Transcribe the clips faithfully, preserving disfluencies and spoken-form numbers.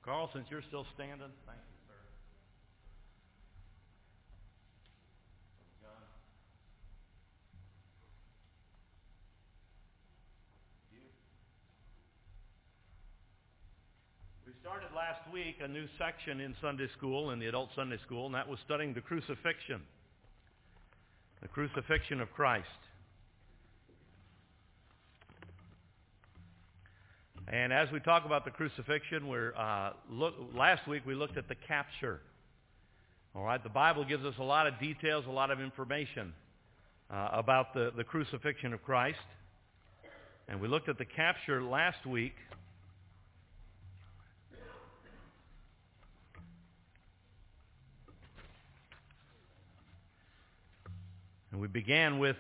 Carl, since you're still standing, thank you, sir. John. You. We started last week a new section in Sunday school, in the adult Sunday school, and that was studying the crucifixion. The crucifixion of Christ. And as we talk about the crucifixion, we're uh, look, last week we looked at the capture. All right, the Bible gives us a lot of details, a lot of information uh, about the, the crucifixion of Christ. And we looked at the capture last week. And we began with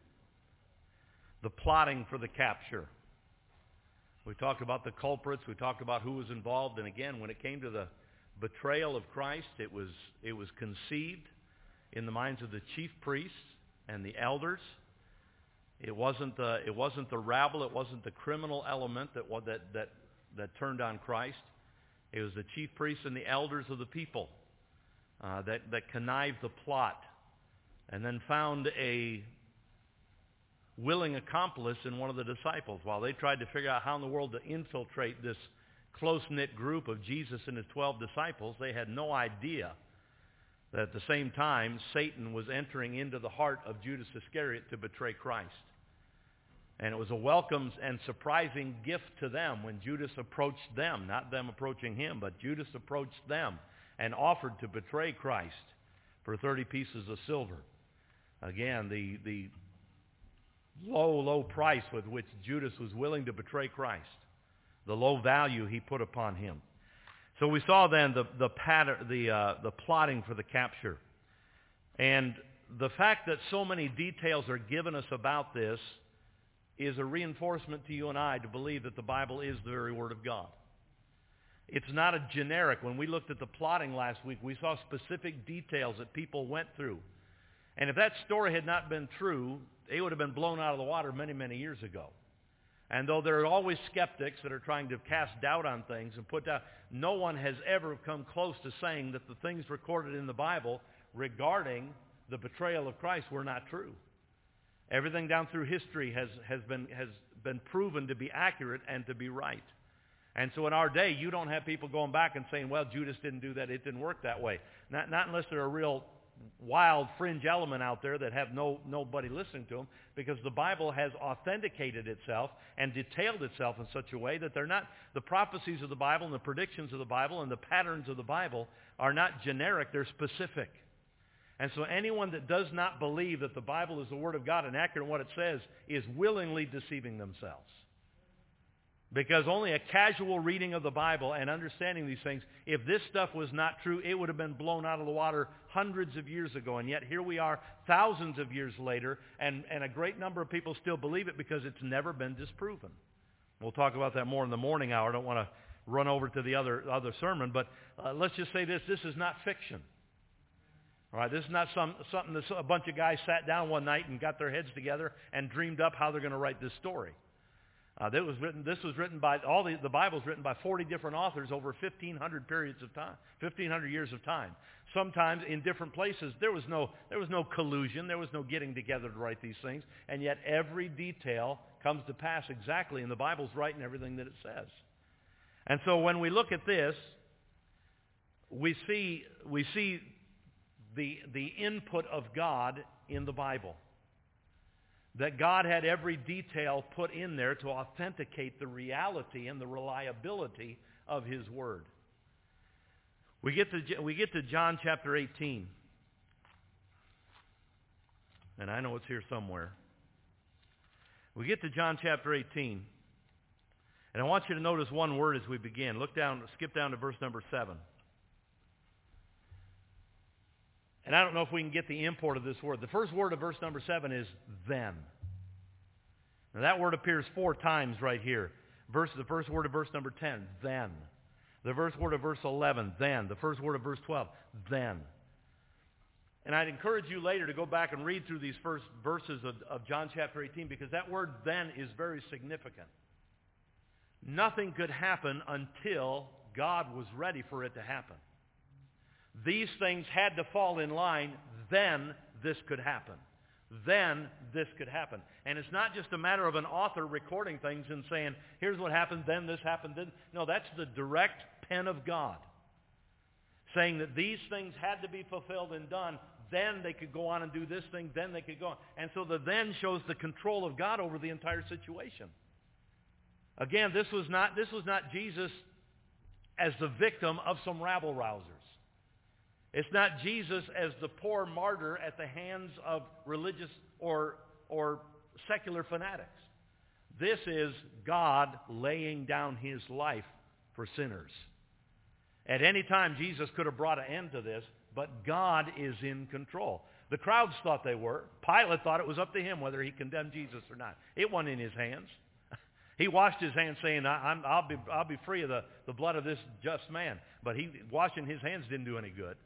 the plotting for the capture. We talked about the culprits. We talked about who was involved. And again, when it came to the betrayal of Christ, it was it was conceived in the minds of the chief priests and the elders. It wasn't the it wasn't the rabble. It wasn't the criminal element that that that that turned on Christ. It was the chief priests and the elders of the people uh, that that connived the plot, and then found a willing accomplice in one of the disciples. While they tried to figure out how in the world to infiltrate this close-knit group of Jesus and his twelve disciples, they had no idea that at the same time Satan was entering into the heart of Judas Iscariot to betray Christ. And it was a welcome and surprising gift to them when Judas approached them, not them approaching him, but Judas approached them and offered to betray Christ for thirty pieces of silver. Again, the the low, low price with which Judas was willing to betray Christ, the low value he put upon him. So we saw then the the pattern, the uh, the plotting for the capture, and the fact that so many details are given us about this is a reinforcement to you and I to believe that the Bible is the very Word of God. It's not a generic. When we looked at the plotting last week, we saw specific details that people went through. And if that story had not been true, it would have been blown out of the water many, many years ago. And though there are always skeptics that are trying to cast doubt on things and put doubt, no one has ever come close to saying that the things recorded in the Bible regarding the betrayal of Christ were not true. Everything down through history has, has been has been proven to be accurate and to be right. And so in our day, you don't have people going back and saying, well, Judas didn't do that, it didn't work that way. Not, not unless they're a real wild fringe element out there that have no nobody listening to them, because the Bible has authenticated itself and detailed itself in such a way that they're not, the prophecies of the Bible and the predictions of the Bible and the patterns of the Bible are not generic, they're specific. And so anyone that does not believe that the Bible is the Word of God and accurate in what it says is willingly deceiving themselves. Because only a casual reading of the Bible and understanding these things, if this stuff was not true, it would have been blown out of the water hundreds of years ago. And yet here we are thousands of years later, and, and a great number of people still believe it because it's never been disproven. We'll talk about that more in the morning hour. I don't want to run over to the other, other sermon, but uh, let's just say this. This is not fiction. All right, this is not some, something that a bunch of guys sat down one night and got their heads together and dreamed up how they're going to write this story. Uh, that was written, this was written by, all the, the Bible's written by forty different authors over fifteen hundred periods of time, fifteen hundred years of time. Sometimes in different places, there was no, there was no collusion, there was no getting together to write these things, and yet every detail comes to pass exactly, and the Bible's writing everything that it says. And so when we look at this, we see, we see the, the input of God in the Bible. That God had every detail put in there to authenticate the reality and the reliability of His Word. We get to, we get to John chapter eighteen. And I know it's here somewhere. We get to John chapter eighteen. And I want you to notice one word as we begin. Look down, skip down to verse number seven. And I don't know if we can get the import of this word. The first word of verse number seven is then. Now that word appears four times right here. Verse, the first word of verse number ten, then. The first word of verse eleven, then. The first word of verse twelve, then. And I'd encourage you later to go back and read through these first verses of, of John chapter eighteen, because that word then is very significant. Nothing could happen until God was ready for it to happen. These things had to fall in line, then this could happen. Then this could happen. And it's not just a matter of an author recording things and saying, here's what happened, then this happened. Then. No, that's the direct pen of God, saying that these things had to be fulfilled and done, then they could go on and do this thing, then they could go on. And so the then shows the control of God over the entire situation. Again, this was not, this was not Jesus as the victim of some rabble-rousers. It's not Jesus as the poor martyr at the hands of religious or, or secular fanatics. This is God laying down his life for sinners. At any time, Jesus could have brought an end to this, but God is in control. The crowds thought they were. Pilate thought it was up to him whether he condemned Jesus or not. It wasn't in his hands. He washed his hands saying, I'm, I'll, be, I'll be free of the, the blood of this just man. But he, washing his hands didn't do any good.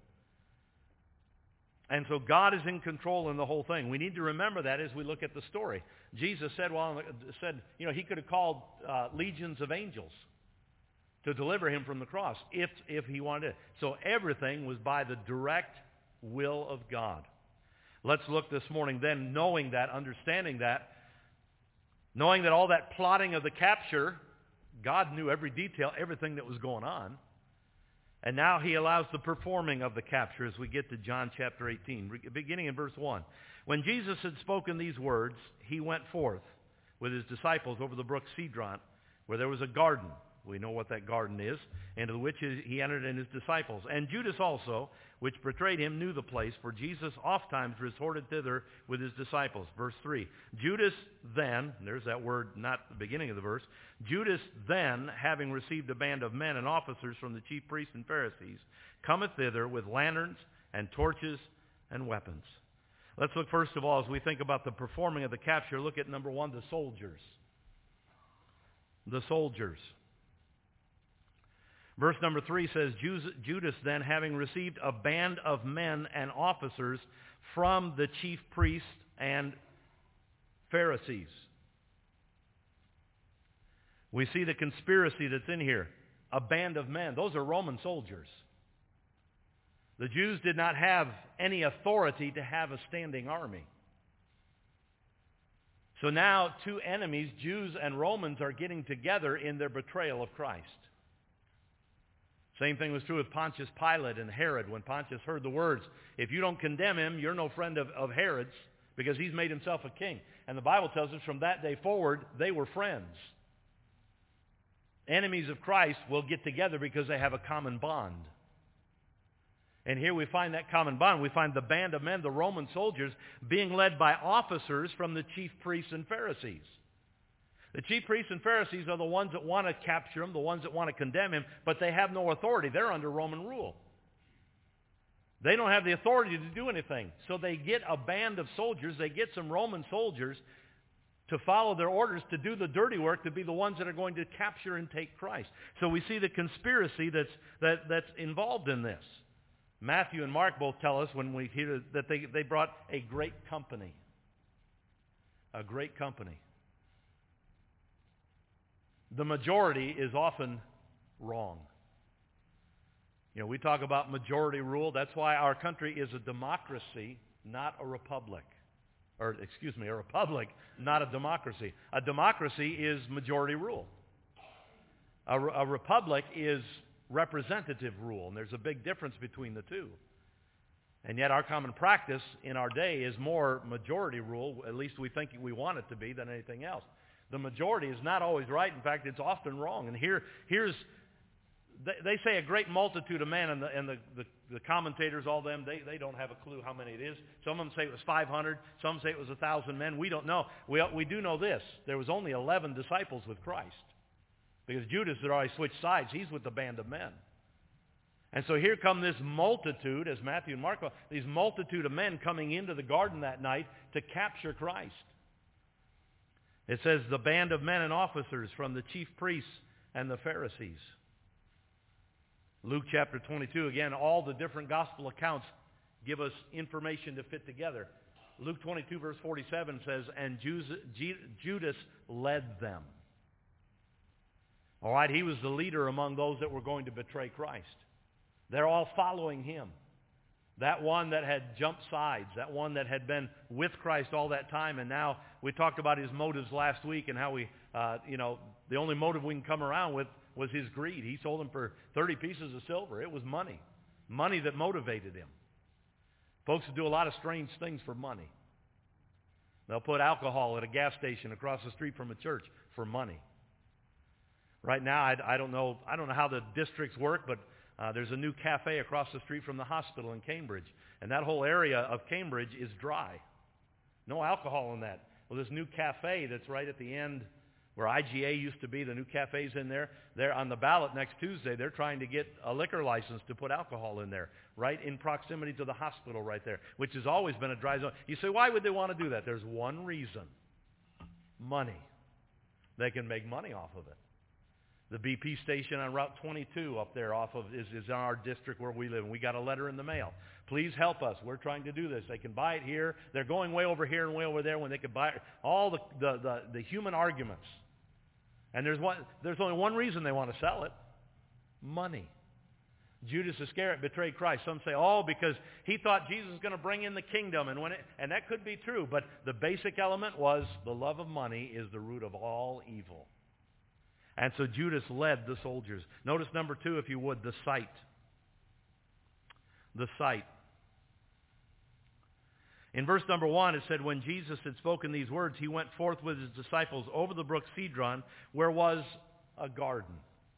And so God is in control in the whole thing. We need to remember that as we look at the story. Jesus said, well, said you know, he could have called uh, legions of angels to deliver him from the cross if, if he wanted it. So everything was by the direct will of God. Let's look this morning then, knowing that, understanding that, knowing that all that plotting of the capture, God knew every detail, everything that was going on. And now he allows the performing of the capture as we get to John chapter eighteen, beginning in verse one. When Jesus had spoken these words, he went forth with his disciples over the brook Cedron, where there was a garden. We know what that garden is, into which he entered and his disciples. And Judas also, which betrayed him, knew the place, for Jesus ofttimes resorted thither with his disciples. Verse three. Judas then, and there's that word, not the beginning of the verse, Judas then, having received a band of men and officers from the chief priests and Pharisees, cometh thither with lanterns and torches and weapons. Let's look first of all, as we think about the performing of the capture, look at number one, the soldiers. The soldiers. Verse number three says, Judas then, having received a band of men and officers from the chief priests and Pharisees. We see the conspiracy that's in here. A band of men. Those are Roman soldiers. The Jews did not have any authority to have a standing army. So now two enemies, Jews and Romans, are getting together in their betrayal of Christ. Same thing was true with Pontius Pilate and Herod. When Pontius heard the words, if you don't condemn him, you're no friend of, of Herod's, because he's made himself a king. And the Bible tells us from that day forward, they were friends. Enemies of Christ will get together because they have a common bond. And here we find that common bond. We find the band of men, the Roman soldiers, being led by officers from the chief priests and Pharisees. The chief priests and Pharisees are the ones that want to capture him, the ones that want to condemn him, but they have no authority. They're under Roman rule. They don't have the authority to do anything. So they get a band of soldiers, they get some Roman soldiers to follow their orders, to do the dirty work, to be the ones that are going to capture and take Christ. So we see the conspiracy that's, that, that's involved in this. Matthew and Mark both tell us when we hear that they, they brought a great company. A great company. The majority is often wrong. You know, we talk about majority rule. That's why our country is a democracy, not a republic. Or, excuse me, a republic, not a democracy. A democracy is majority rule. A, a republic is representative rule, and there's a big difference between the two. And yet our common practice in our day is more majority rule, at least we think we want it to be, than anything else. The majority is not always right. In fact, it's often wrong. And here, here's, they, they say a great multitude of men, and the, and the, the, the commentators, all them, they, they don't have a clue how many it is. Some of them say it was five hundred. Some say it was one thousand men. We don't know. We, we do know this. There was only eleven disciples with Christ. Because Judas had already switched sides. He's with the band of men. And so here come this multitude, as Matthew and Mark, these multitude of men coming into the garden that night to capture Christ. It says the band of men and officers from the chief priests and the Pharisees. Luke chapter twenty-two, again, all the different gospel accounts give us information to fit together. Luke twenty-two verse forty-seven says, and Judas led them. All right, he was the leader among those that were going to betray Christ. They're all following him. That one that had jumped sides, that one that had been with Christ all that time, and now we talked about his motives last week and how we, uh, you know, the only motive we can come around with was his greed. He sold him for thirty pieces of silver. It was money. Money that motivated him. Folks do a lot of strange things for money. They'll put alcohol at a gas station across the street from a church for money. Right now, I, I don't know, I don't know how the districts work, but uh, there's a new cafe across the street from the hospital in Cambridge, and that whole area of Cambridge is dry. No alcohol in that. Well, this new cafe that's right at the end where I G A used to be, the new cafe's in there. They're on the ballot next Tuesday. They're trying to get a liquor license to put alcohol in there, right in proximity to the hospital right there, which has always been a dry zone. You say, why would they want to do that? There's one reason. Money. They can make money off of it. The B P station on Route twenty-two up there off of is, is in our district where we live, and we got a letter in the mail. Please help us. We're trying to do this. They can buy it here. They're going way over here and way over there when they could buy it. All the, the, the, the human arguments. And there's one, there's only one reason they want to sell it. Money. Judas Iscariot betrayed Christ. Some say, oh, because he thought Jesus was going to bring in the kingdom. And, when it, and that could be true, but the basic element was the love of money is the root of all evil. And so Judas led the soldiers. Notice number two, if you would, the sight. The sight. In verse number one, it said, when Jesus had spoken these words, he went forth with his disciples over the brook Cedron, where was a garden.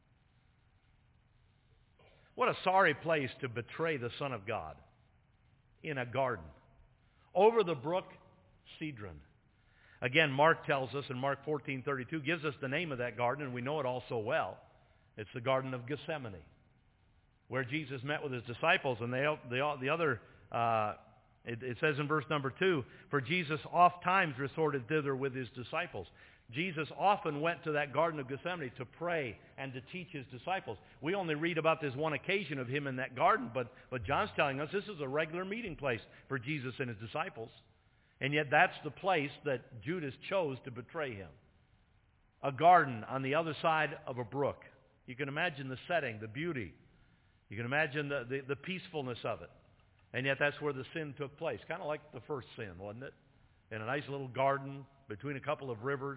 What a sorry place to betray the Son of God. In a garden. Over the brook Cedron. Again, Mark tells us in Mark fourteen thirty-two, gives us the name of that garden, and we know it all so well. It's the Garden of Gethsemane, where Jesus met with his disciples, and they, they, the other, uh, it, it says in verse number two, for Jesus oft times resorted thither with his disciples. Jesus often went to that Garden of Gethsemane to pray and to teach his disciples. We only read about this one occasion of him in that garden, but, but John's telling us this is a regular meeting place for Jesus and his disciples. And yet that's the place that Judas chose to betray him. A garden on the other side of a brook. You can imagine the setting, the beauty. You can imagine the, the, the peacefulness of it. And yet that's where the sin took place. Kind of like the first sin, wasn't it? In a nice little garden between a couple of rivers.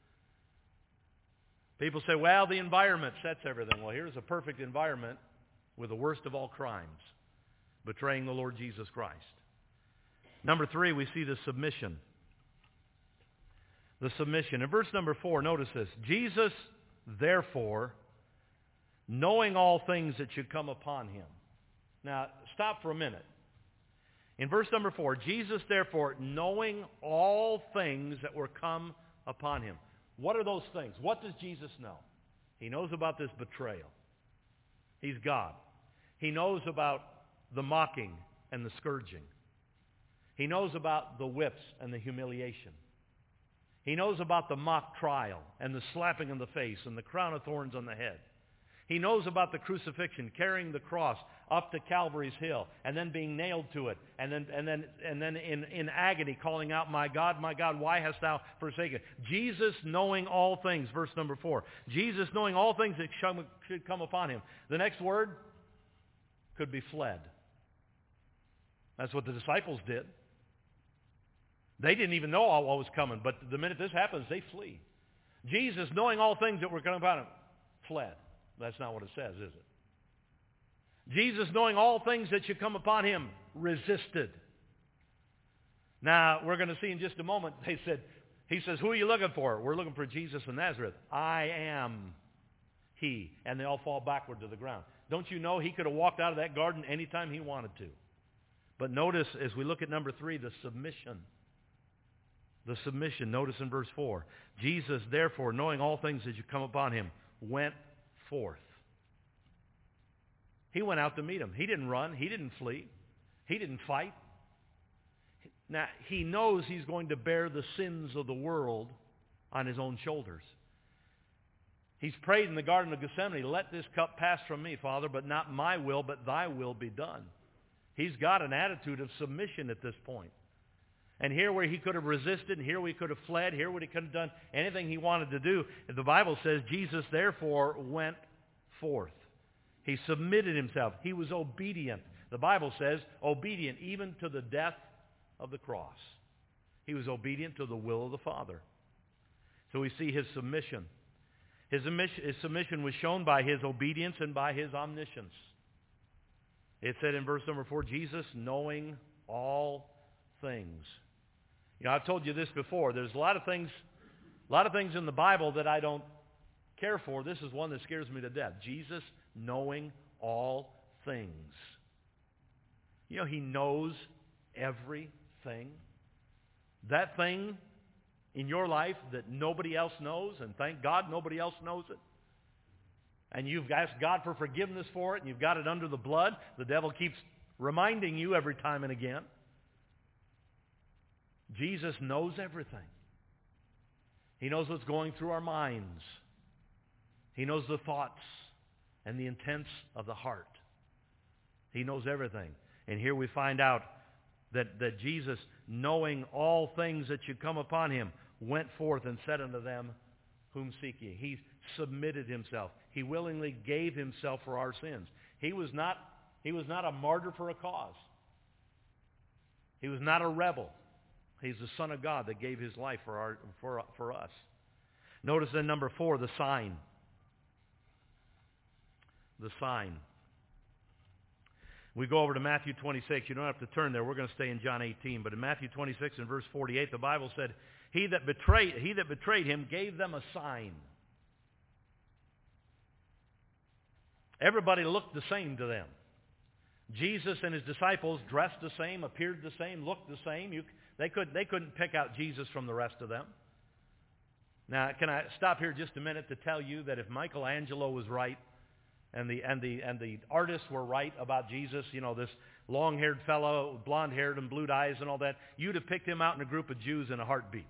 People say, well, the environment sets everything. Well, here's a perfect environment with the worst of all crimes. Betraying the Lord Jesus Christ. Number three, we see the submission. The submission. In verse number four, notice this. Jesus, therefore, knowing all things that should come upon him. Now, stop for a minute. In verse number four, Jesus, therefore, knowing all things that were come upon him. What are those things? What does Jesus know? He knows about this betrayal. He's God. He knows about the mocking and the scourging. He knows about the whips and the humiliation. He knows about the mock trial and the slapping in the face and the crown of thorns on the head. He knows about the crucifixion, carrying the cross up to Calvary's hill and then being nailed to it and then, and then, and then in, in agony calling out, my God, my God, why hast thou forsaken? Jesus knowing all things, verse number four. Jesus knowing all things that should come upon him. The next word could be fled. That's what the disciples did. They didn't even know all what was coming, but the minute this happens, they flee. Jesus, knowing all things that were coming upon him, fled. That's not what it says, is it? Jesus, knowing all things that should come upon him, resisted. Now, we're going to see in just a moment, they said, he says, who are you looking for? We're looking for Jesus of Nazareth. I am he. And they all fall backward to the ground. Don't you know he could have walked out of that garden anytime he wanted to? But notice, as we look at number three, the submission. The submission. Notice in verse four. Jesus, therefore, knowing all things that should come upon him, went forth. He went out to meet him. He didn't run. He didn't flee. He didn't fight. Now, he knows he's going to bear the sins of the world on his own shoulders. He's prayed in the Garden of Gethsemane, let this cup pass from me, Father, but not my will, but thy will be done. He's got an attitude of submission at this point. And here where he could have resisted, and here where he could have fled, here where he could have done anything he wanted to do, the Bible says Jesus therefore went forth. He submitted himself. He was obedient. The Bible says obedient even to the death of the cross. He was obedient to the will of the Father. So we see his submission. His submission was shown by his obedience and by his omniscience. It said in verse number four, Jesus knowing all things. You know, I've told you this before. There's a lot of things, a lot of things in the Bible that I don't care for. This is one that scares me to death. Jesus knowing all things. You know, he knows everything. That thing in your life that nobody else knows, and thank God nobody else knows it. And you've asked God for forgiveness for it, and you've got it under the blood. The devil keeps reminding you every time and again. Jesus knows everything. He knows what's going through our minds. He knows the thoughts and the intents of the heart. He knows everything. And here we find out that, that Jesus, knowing all things that should come upon him, went forth and said unto them, whom seek ye? He submitted himself. He willingly gave himself for our sins. He was not, he was not a martyr for a cause. He was not a rebel. He's the Son of God that gave his life for, our, for, for us. Notice in number four, the sign. The sign. We go over to Matthew twenty-six. You don't have to turn there. We're going to stay in John eighteen. But in Matthew twenty-six and verse forty-eight, the Bible said, He that betrayed, he that betrayed him gave them a sign. Everybody looked the same to them. Jesus and his disciples dressed the same, appeared the same, looked the same. You, they, could, they couldn't pick out Jesus from the rest of them. Now, can I stop here just a minute to tell you that if Michelangelo was right, and the and the and the artists were right about Jesus, you know, this long-haired fellow, blonde-haired and blue eyes and all that, you'd have picked him out in a group of Jews in a heartbeat.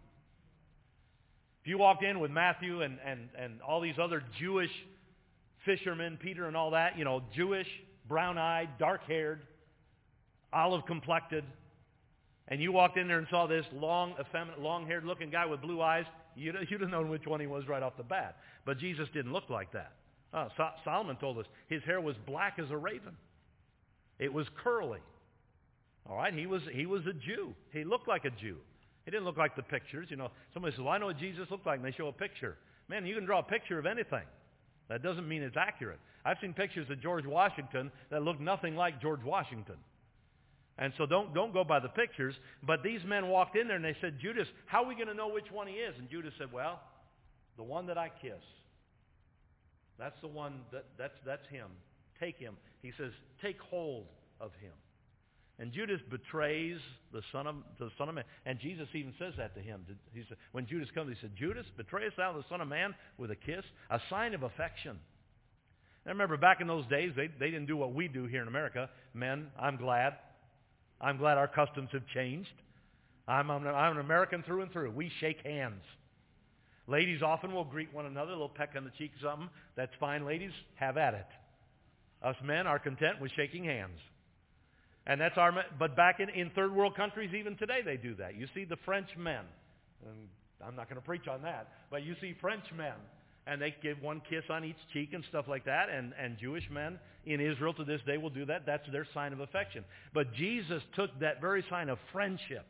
If you walked in with Matthew and, and, and all these other Jewish fishermen, Peter and all that, you know, Jewish, brown-eyed, dark-haired, olive-complected, and you walked in there and saw this long, effeminate, long-haired looking guy with blue eyes, you'd, you'd have known which one he was right off the bat. But Jesus didn't look like that. Oh, so- Solomon told us his hair was black as a raven. It was curly. All right, he was he was a Jew. He looked like a Jew. He didn't look like the pictures. You know, somebody says, well, I know what Jesus looked like, and they show a picture. Man, you can draw a picture of anything. That doesn't mean it's accurate. I've seen pictures of George Washington that look nothing like George Washington. And so don't, don't go by the pictures. But these men walked in there and they said, Judas, how are we going to know which one he is? And Judas said, well, the one that I kiss. That's the one, that, that's, that's him. Take him. He says, take hold of him. And Judas betrays the Son of the Son of Man. And Jesus even says that to him. He said, when Judas comes, he said, Judas, betrayest thou the Son of Man with a kiss? A sign of affection. I remember back in those days, they, they didn't do what we do here in America. Men, I'm glad. I'm glad our customs have changed. I'm, I'm, I'm an American through and through. We shake hands. Ladies often will greet one another, a little peck on the cheek or something. That's fine, ladies. Have at it. Us men are content with shaking hands. And that's our, but back in, in third world countries, even today, they do that. You see the French men, and I'm not going to preach on that, but you see French men, and they give one kiss on each cheek and stuff like that, and, and Jewish men in Israel to this day will do that. That's their sign of affection. But Jesus took that very sign of friendship,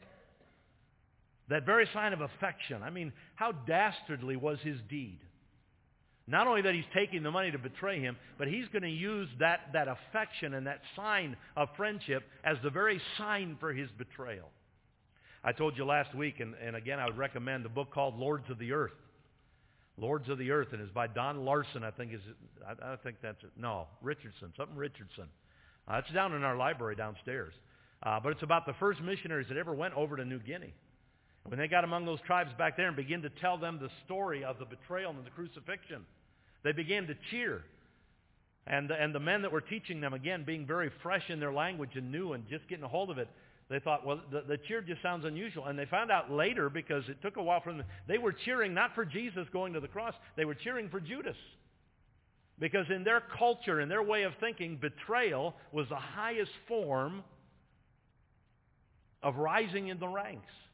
that very sign of affection. I mean, how dastardly was his deed? Not only that he's taking the money to betray him, but he's going to use that, that affection and that sign of friendship as the very sign for his betrayal. I told you last week, and, and again I would recommend the book called Lords of the Earth. Lords of the Earth, and it's by Don Larson, I think is I, I think that's it. No, Richardson, something Richardson. Uh, it's down in our library downstairs. Uh, but it's about the first missionaries that ever went over to New Guinea. When they got among those tribes back there and began to tell them the story of the betrayal and the crucifixion, they began to cheer. And the, and the men that were teaching them, again, being very fresh in their language and new and just getting a hold of it, they thought, well, the, the cheer just sounds unusual. And they found out later, because it took a while for them, they were cheering not for Jesus going to the cross, they were cheering for Judas. Because in their culture, in their way of thinking, betrayal was the highest form of rising in the ranks.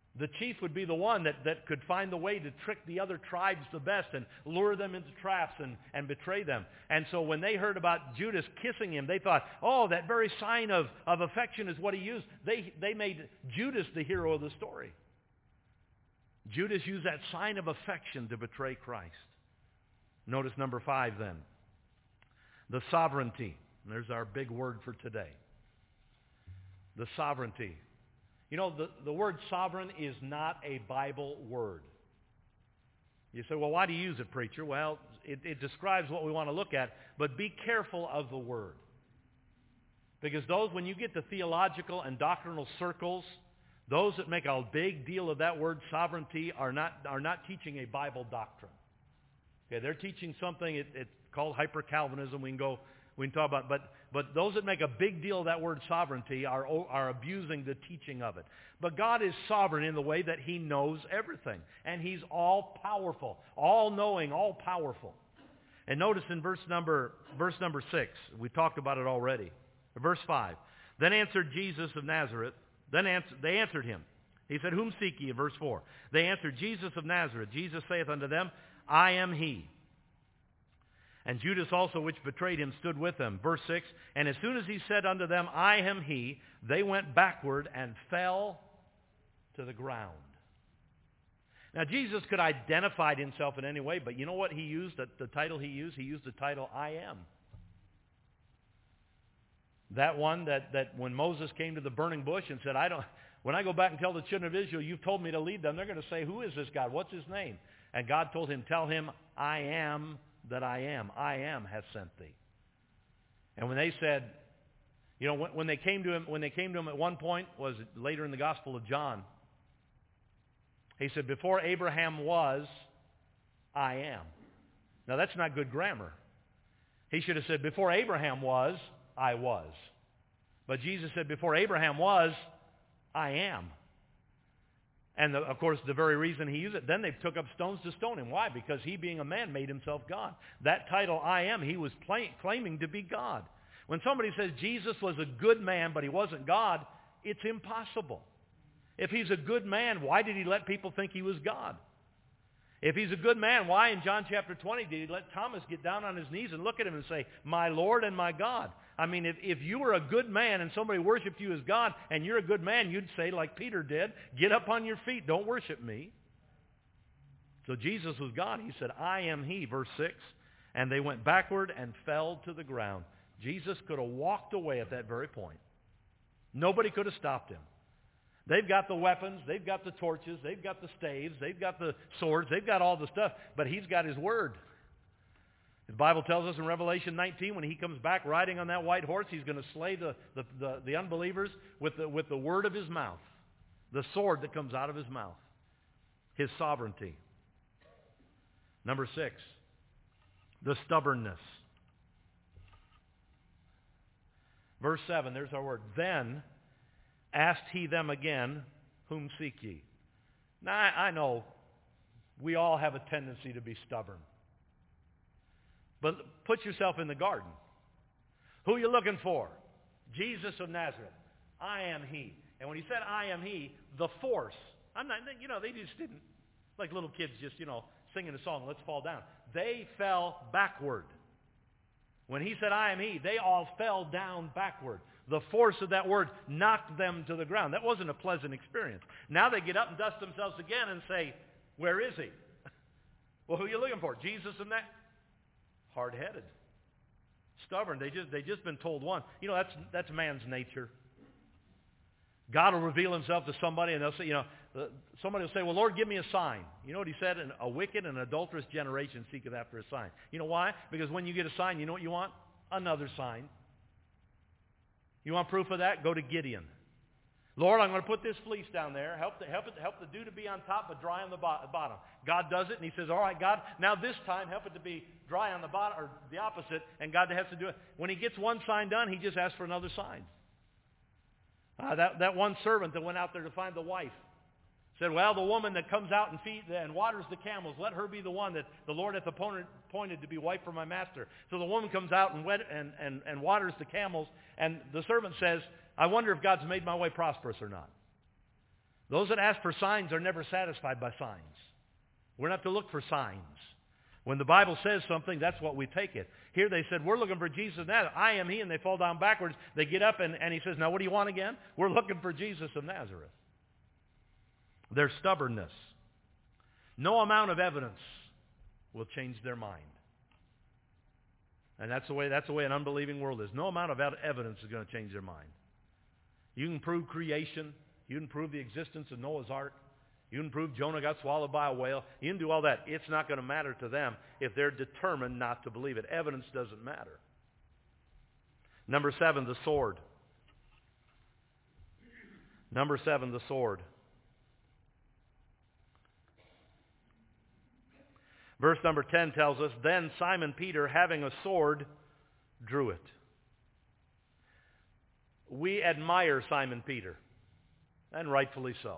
The chief would be the one that, that could find the way to trick the other tribes the best and lure them into traps and, and betray them. And so when they heard about Judas kissing him, they thought, oh, that very sign of, of affection is what he used. They, they made Judas the hero of the story. Judas used that sign of affection to betray Christ. Notice number five then. The sovereignty. And there's our big word for today. The sovereignty. You know, the, the word sovereign is not a Bible word. You say, well, why do you use it, preacher? Well, it, it describes what we want to look at, but be careful of the word. Because those, when you get to theological and doctrinal circles, those that make a big deal of that word sovereignty are not, are not teaching a Bible doctrine. Okay, they're teaching something it, it's called hyper-Calvinism. We can go, we can talk about, but but those that make a big deal of that word sovereignty are are abusing the teaching of it. But God is sovereign in the way that He knows everything, and He's all-powerful, all-knowing, all-powerful. And notice in verse number verse number six, we talked about it already. Verse five. Then answered Jesus of Nazareth. Then answer, they answered him. He said, "Whom seek ye?" Verse four. They answered, "Jesus of Nazareth." Jesus saith unto them, "I am he." And Judas also, which betrayed him, stood with them. Verse six, and as soon as he said unto them, "I am he," they went backward and fell to the ground. Now, Jesus could have identified himself in any way, but you know what he used, the, the title he used? He used the title, "I am." That one that, that when Moses came to the burning bush and said, I don't, when I go back and tell the children of Israel, you've told me to lead them, they're going to say, who is this God? What's his name? And God told him, tell him, I am that I am. I am has sent thee. And when they said, you know, when, when they came to him, when they came to him at one point, was later in the Gospel of John, he said, before Abraham was, I am. Now that's not good grammar. He should have said, before Abraham was, I was. But Jesus said, before Abraham was, I am. And the, of course, the very reason he used it, then they took up stones to stone him. Why? Because he, being a man, made himself God. That title, I am, he was play, claiming to be God. When somebody says Jesus was a good man, but he wasn't God, it's impossible. If he's a good man, why did he let people think he was God? If he's a good man, why in John chapter twenty did he let Thomas get down on his knees and look at him and say, my Lord and my God? I mean, if, if you were a good man and somebody worshiped you as God and you're a good man, you'd say, like Peter did, get up on your feet, don't worship me. So Jesus was God. He said, I am he, verse six. And they went backward and fell to the ground. Jesus could have walked away at that very point. Nobody could have stopped him. They've got the weapons, they've got the torches, they've got the staves, they've got the swords, they've got all the stuff, but he's got his word. The Bible tells us in Revelation nineteen, when he comes back riding on that white horse, he's going to slay the, the, the, the unbelievers with the, with the word of his mouth, the sword that comes out of his mouth, his sovereignty. Number six, the stubbornness. Verse seven, there's our word. Then asked he them again, whom seek ye? Now, I, I know we all have a tendency to be stubborn. But put yourself in the garden. Who are you looking for? Jesus of Nazareth. I am he. And when he said, I am he, the force. I'm not, you know, they just didn't, like little kids just, you know, singing a song, let's fall down. They fell backward. When he said, I am he, they all fell down backward. The force of that word knocked them to the ground. That wasn't a pleasant experience. Now they get up and dust themselves again and say, where is he? Well, who are you looking for? Jesus and that? Hard-headed. Stubborn. They just, they just been told one. You know, that's, that's man's nature. God will reveal himself to somebody and they'll say, you know, somebody will say, well, Lord, give me a sign. You know what he said? A wicked and adulterous generation seeketh after a sign. You know why? Because when you get a sign, you know what you want? Another sign. You want proof of that? Go to Gideon. Lord, I'm going to put this fleece down there. Help the, help it, help the dew to be on top, but dry on the bo- bottom. God does it, and he says, all right, God, now this time help it to be dry on the bottom, or the opposite, and God has to do it. When he gets one sign done, he just asks for another sign. Uh, that, that one servant that went out there to find the wife said, well, the woman that comes out and feeds and waters the camels, let her be the one that the Lord hath appointed to be wife for my master. So the woman comes out and, wet, and, and, and waters the camels, and the servant says, I wonder if God's made my way prosperous or not. Those that ask for signs are never satisfied by signs. We're not to look for signs. When the Bible says something, that's what we take it. Here they said, we're looking for Jesus of Nazareth. I am he, and they fall down backwards. They get up, and, and he says, now what do you want again? We're looking for Jesus of Nazareth. Their stubbornness. No amount of evidence will change their mind. And that's the way, that's the way an unbelieving world is. No amount of evidence is going to change their mind. You can prove creation. You can prove the existence of Noah's Ark. You can prove Jonah got swallowed by a whale. You can do all that. It's not going to matter to them if they're determined not to believe it. Evidence doesn't matter. Number seven, the sword. Number seven, the sword. Verse number ten tells us, then Simon Peter, having a sword, drew it. We admire Simon Peter, and rightfully so.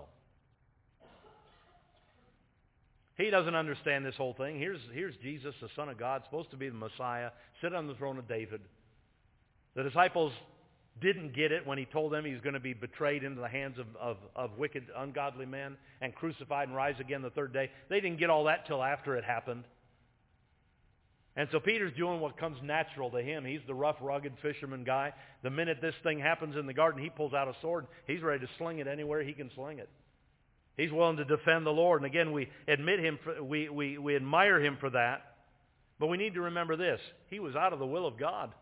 He doesn't understand this whole thing. Here's, here's Jesus, the Son of God, supposed to be the Messiah, sit on the throne of David. The disciples didn't get it when he told them he was going to be betrayed into the hands of, of, of wicked, ungodly men and crucified and rise again the third day. They didn't get all that till after it happened. And so Peter's doing what comes natural to him. He's the rough, rugged fisherman guy. The minute this thing happens in the garden, he pulls out a sword. He's ready to sling it anywhere he can sling it. He's willing to defend the Lord. And again, we admit him, for, we, we, we admire him for that. But we need to remember this. He was out of the will of God.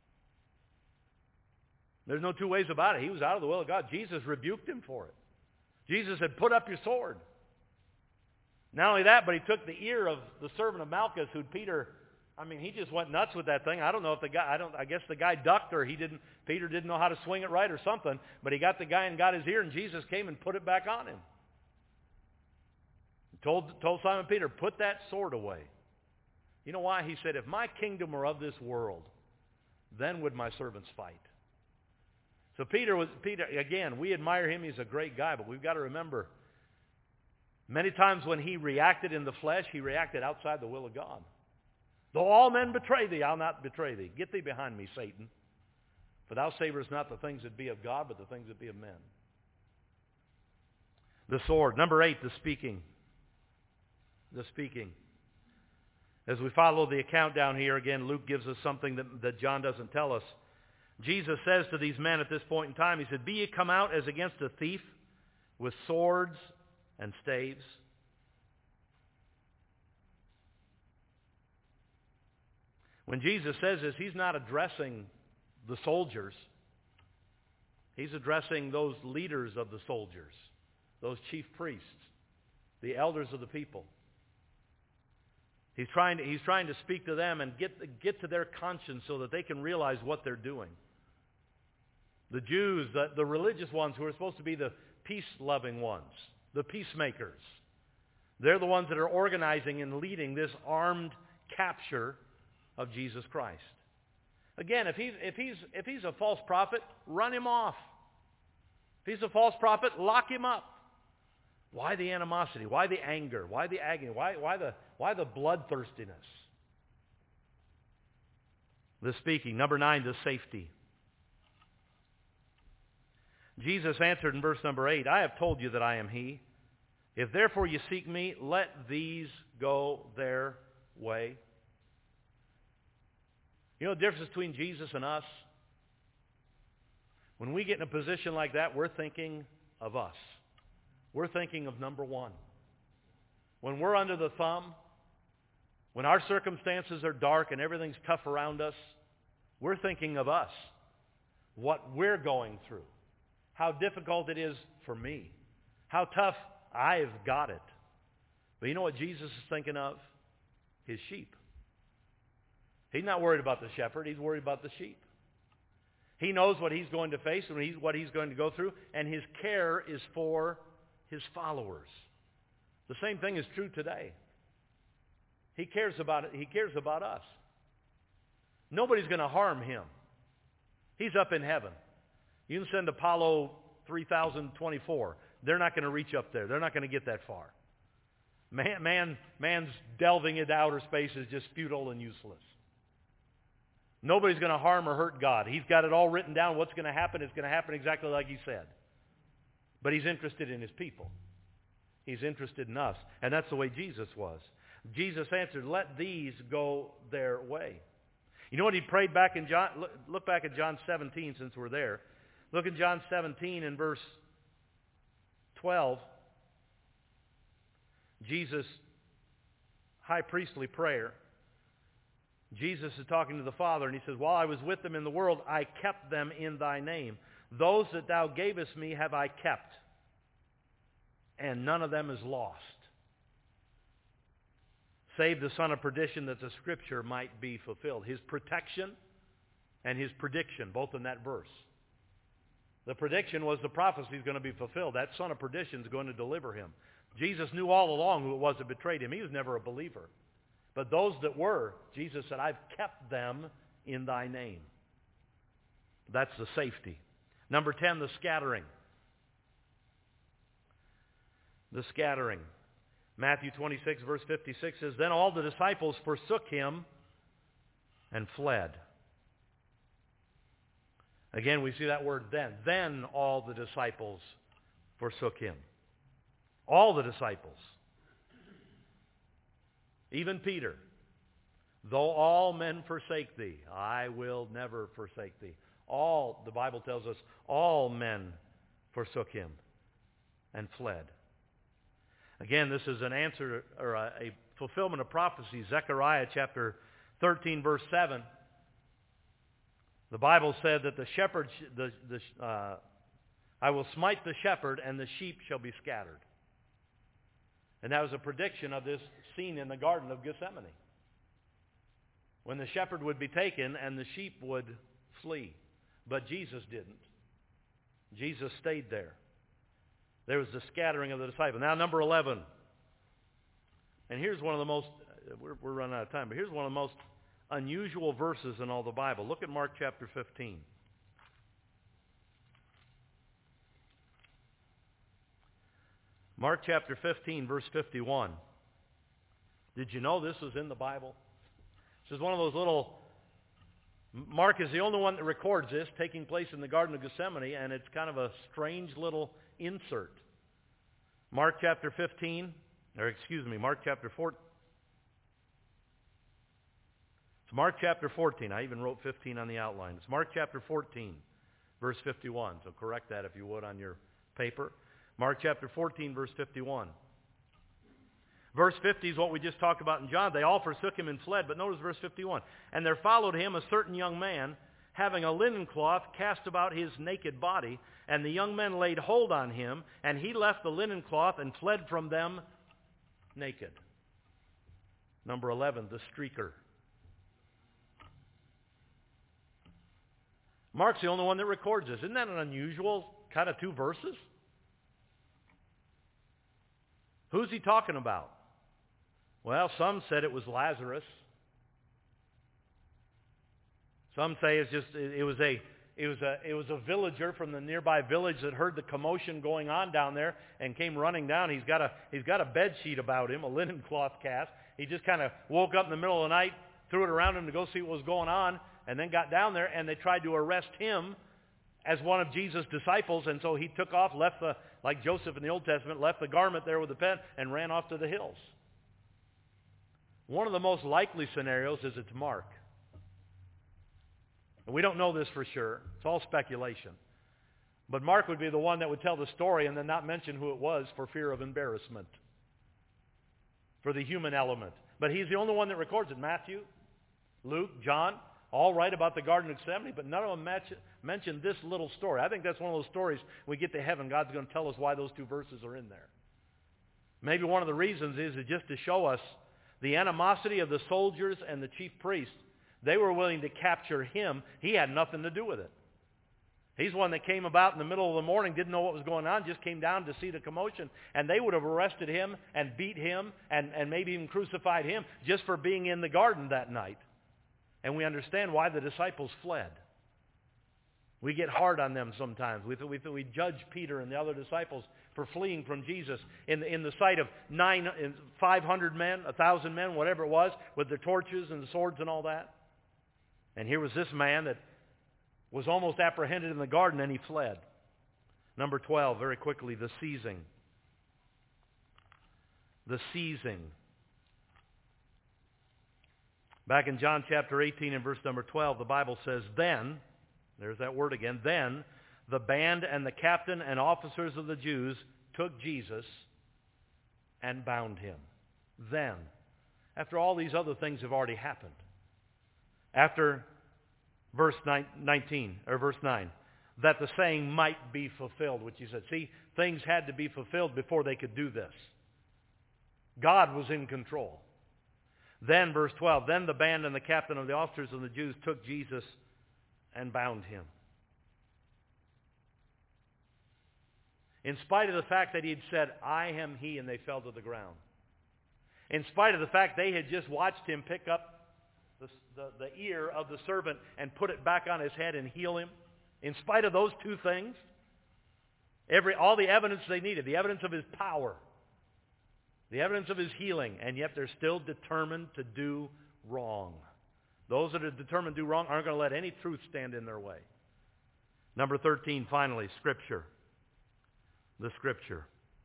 There's no two ways about it. He was out of the will of God. Jesus rebuked him for it. Jesus said, put up your sword. Not only that, but he took the ear of the servant of Malchus, who Peter, I mean, he just went nuts with that thing. I don't know if the guy, I don't, I guess the guy ducked, or he didn't, Peter didn't know how to swing it right or something, but he got the guy and got his ear, and Jesus came and put it back on him. Told, told Simon Peter, put that sword away. You know why? He said, if my kingdom were of this world, then would my servants fight. So Peter was, Peter, again, we admire him. He's a great guy, but we've got to remember, many times when he reacted in the flesh, he reacted outside the will of God. Though all men betray thee, I'll not betray thee. Get thee behind me, Satan. For thou savorest not the things that be of God, but the things that be of men. The sword. Number eight, the speaking. The speaking. As we follow the account down here, again, Luke gives us something that, that John doesn't tell us. Jesus says to these men at this point in time, he said, be ye come out as against a thief with swords and staves. When Jesus says this, he's not addressing the soldiers. He's addressing those leaders of the soldiers, those chief priests, the elders of the people. He's trying to, he's trying to speak to them and get, get to their conscience so that they can realize what they're doing. The Jews, the, the religious ones who are supposed to be the peace-loving ones, the peacemakers, they're the ones that are organizing and leading this armed capture of Jesus Christ. Again, if he's, if he's, if he's a false prophet, run him off. If he's a false prophet, lock him up. Why the animosity? Why the anger? Why the agony? Why, why, the, why the bloodthirstiness? The speaking. Number nine, the safety. Jesus answered in verse number eight, I have told you that I am he. If therefore you seek me, let these go their way. You know the difference between Jesus and us? When we get in a position like that, we're thinking of us. We're thinking of number one. When we're under the thumb, when our circumstances are dark and everything's tough around us, we're thinking of us, what we're going through, how difficult it is for me, how tough I've got it. But you know what Jesus is thinking of? His sheep. He's not worried about the shepherd. He's worried about the sheep. He knows what he's going to face and what he's going to go through, and his care is for his followers. The same thing is true today. He cares about it. He cares about us. Nobody's going to harm him. He's up in heaven. You can send Apollo three thousand twenty-four. They're not going to reach up there. They're not going to get that far. Man, man, man's delving into outer space is just futile and useless. Nobody's going to harm or hurt God. He's got it all written down. What's going to happen is going to happen exactly like he said. But he's interested in his people. He's interested in us. And that's the way Jesus was. Jesus answered, let these go their way. You know what he prayed back in John? Look, look back at John seventeen since we're there. Look at John seventeen in verse twelve. Jesus' high priestly prayer. Jesus is talking to the Father, and he says, while I was with them in the world, I kept them in thy name. Those that thou gavest me have I kept, and none of them is lost, save the son of perdition, that the scripture might be fulfilled. His protection and his prediction, both in that verse. The prediction was the prophecy is going to be fulfilled. That son of perdition is going to deliver him. Jesus knew all along who it was that betrayed him. He was never a believer. But those that were, Jesus said, I've kept them in thy name. That's the safety. Number ten, the scattering. The scattering. Matthew twenty-six, verse fifty-six says, then all the disciples forsook him and fled. Again, we see that word then. Then all the disciples forsook him. All the disciples. Even Peter. Though all men forsake thee, I will never forsake thee. All, the Bible tells us, all men forsook him and fled. Again, this is an answer or a, a fulfillment of prophecy. Zechariah chapter thirteen, verse seven. The Bible said that the shepherd, the, the, uh, I will smite the shepherd, and the sheep shall be scattered. And that was a prediction of this scene in the Garden of Gethsemane, when the shepherd would be taken and the sheep would flee. But Jesus didn't. Jesus stayed there. There was the scattering of the disciples. Now, number eleven. And here's one of the most, we're, we're running out of time, but here's one of the most unusual verses in all the Bible. Look at Mark chapter fifteen. Mark chapter fifteen, verse fifty-one. Did you know this was in the Bible? This is one of those little... Mark is the only one that records this, taking place in the Garden of Gethsemane, and it's kind of a strange little insert. Mark chapter fifteen, or excuse me, Mark chapter fourteen. It's Mark chapter fourteen. I even wrote fifteen on the outline. It's Mark chapter fourteen, verse fifty-one. So correct that if you would on your paper. Mark chapter fourteen, verse fifty-one. Verse fifty is what we just talked about in John. They all forsook him and fled. But notice verse fifty-one. And there followed him a certain young man, having a linen cloth cast about his naked body. And the young men laid hold on him, and he left the linen cloth and fled from them naked. Number eleven, the streaker. Mark's the only one that records this. Isn't that an unusual kind of two verses? Who's he talking about? Well, some said it was Lazarus. Some say it's just it was a it was a it was a villager from the nearby village that heard the commotion going on down there and came running down. He's got a he's got a bed sheet about him, a linen cloth cast. He just kind of woke up in the middle of the night, threw it around him to go see what was going on, and then got down there, and they tried to arrest him as one of Jesus' disciples, and so he took off, left the, like Joseph in the Old Testament, left the garment there with the pen and ran off to the hills. One of the most likely scenarios is it's Mark. And we don't know this for sure. It's all speculation. But Mark would be the one that would tell the story and then not mention who it was for fear of embarrassment, for the human element. But he's the only one that records it. Matthew, Luke, John, all write about the Garden of Gethsemane, but none of them match, mention this little story. I think that's one of those stories we get to heaven, God's going to tell us why those two verses are in there. Maybe one of the reasons is, is just to show us the animosity of the soldiers and the chief priests. They were willing to capture him. He had nothing to do with it. He's one that came about in the middle of the morning, didn't know what was going on, just came down to see the commotion. And they would have arrested him and beat him and, and maybe even crucified him just for being in the garden that night. And we understand why the disciples fled. We get hard on them sometimes. We, we, we judge Peter and the other disciples for fleeing from Jesus in the, in the sight of nine, five hundred men, a thousand men, whatever it was, with their torches and the swords and all that. And here was this man that was almost apprehended in the garden, and he fled. Number twelve, very quickly, the seizing. The seizing. Back in John chapter eighteen and verse number twelve, the Bible says, Then, there's that word again, then the band and the captain and officers of the Jews took Jesus and bound him. Then, after all these other things have already happened. After verse nineteen, or verse nine, that the saying might be fulfilled, which he said. See, things had to be fulfilled before they could do this. God was in control. Then, verse twelve, then the band and the captain of the officers of the Jews took Jesus and bound him. In spite of the fact that he had said, I am he, and they fell to the ground. In spite of the fact they had just watched him pick up the, the, the ear of the servant and put it back on his head and heal him. In spite of those two things, every all the evidence they needed, the evidence of his power, the evidence of his healing, and yet they're still determined to do wrong. Those that are determined to do wrong aren't going to let any truth stand in their way. Number thirteen, finally, Scripture. The Scripture.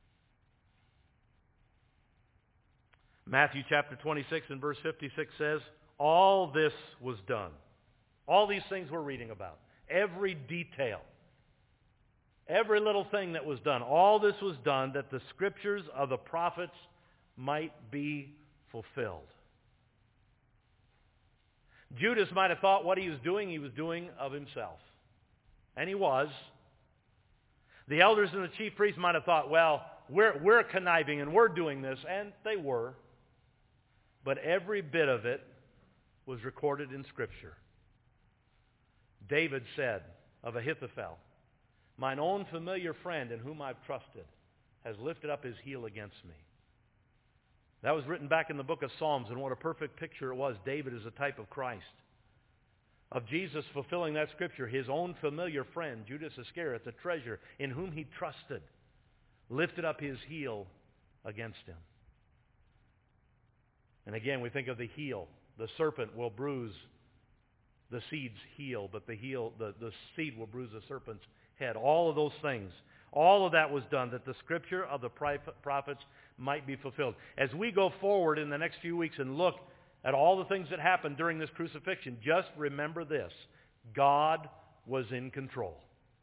Matthew chapter twenty-six and verse fifty-six says, all this was done. All these things we're reading about. Every detail. Every little thing that was done. All this was done that the Scriptures of the prophets might be fulfilled. Judas might have thought what he was doing, he was doing of himself. And he was. The elders and the chief priests might have thought, well, we're, we're conniving and we're doing this, and they were. But every bit of it was recorded in Scripture. David said of Ahithophel, mine own familiar friend in whom I've trusted has lifted up his heel against me. That was written back in the book of Psalms, and what a perfect picture it was. David is a type of Christ. Of Jesus fulfilling that Scripture, his own familiar friend, Judas Iscariot, the treasurer, in whom he trusted, lifted up his heel against him. And again, we think of the heel. The serpent will bruise the seed's heel, but the heel, the, the seed will bruise the serpent's head. All of those things, all of that was done that the Scripture of the prophets might be fulfilled. As we go forward in the next few weeks and look at all the things that happened during this crucifixion, just remember this. God was in control.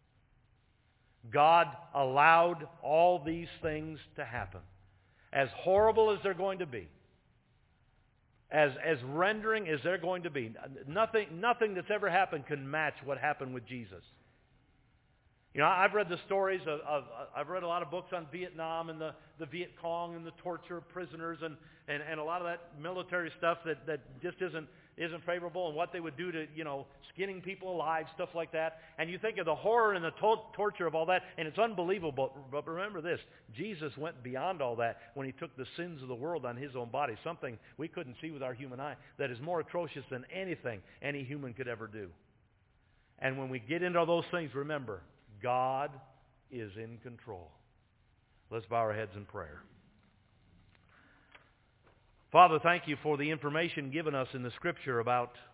God allowed all these things to happen. As horrible as they're going to be, as, as rendering as they're going to be, nothing, nothing that's ever happened can match what happened with Jesus. You know, I've read the stories of, of I've read a lot of books on Vietnam and the, the Viet Cong and the torture of prisoners and, and, and a lot of that military stuff that, that just isn't isn't favorable, and what they would do to, you know, skinning people alive, stuff like that. And you think of the horror and the to- torture of all that, and it's unbelievable. But remember this, Jesus went beyond all that when he took the sins of the world on his own body, something we couldn't see with our human eye, that is more atrocious than anything any human could ever do. And when we get into those things, remember, God is in control. Let's bow our heads in prayer. Father, thank you for the information given us in the Scripture about